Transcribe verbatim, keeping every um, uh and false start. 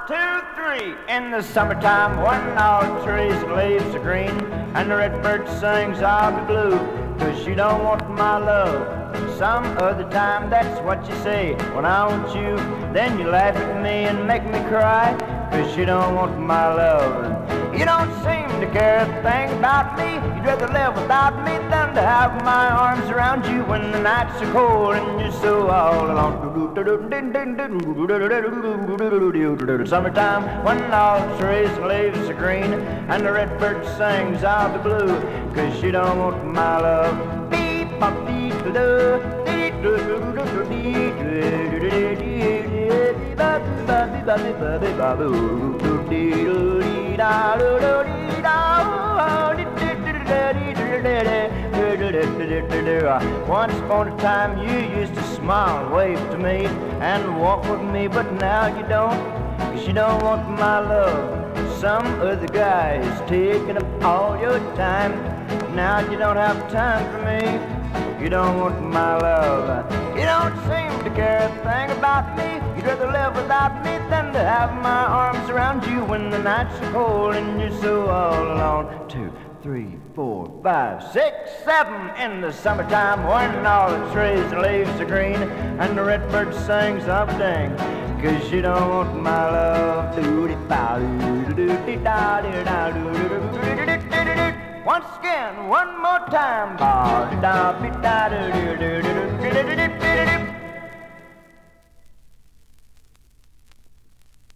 two, three. In the summertime, when all the trees and leaves are green, and the redbird sings, I'll be blue, 'cause you don't want my love. Some other time, that's what you say. When I want you, then you laugh at me and make me cry, 'cause you don't want my love. You don't seem to care a thing about me. You'd rather live without me than to have my arms around you when the nights are cold and you're so all alone. Summertime, when all the trees and leaves are green, and the redbird sings, I'll be blue, 'cause you don't want my love. Beep, bop, beep, do, dee, do, do, do, do, dee, do, do, do, dee, ba, ba, ba, ba, ba, ba, ba, boo, do, dee, do, dee, da, do, do, dee, da, oh, dee, dee, dee, dee, dee, dee, dee, dee, dee, dee, dee. Once upon a time you used to smile and wave to me and walk with me, but now you don't, 'cause you don't want my love. Some other guy is taking up all your time. Now you don't have time for me. You don't want my love. You don't seem to care a thing about me. You'd rather live without me than to have my arms around you when the nights are cold and you're so all alone. Two, three, four, five, six, seven. In the summertime, when all the trees and leaves are green, and the redbird sings up dang, 'cause you don't want my love. Once again, one more time.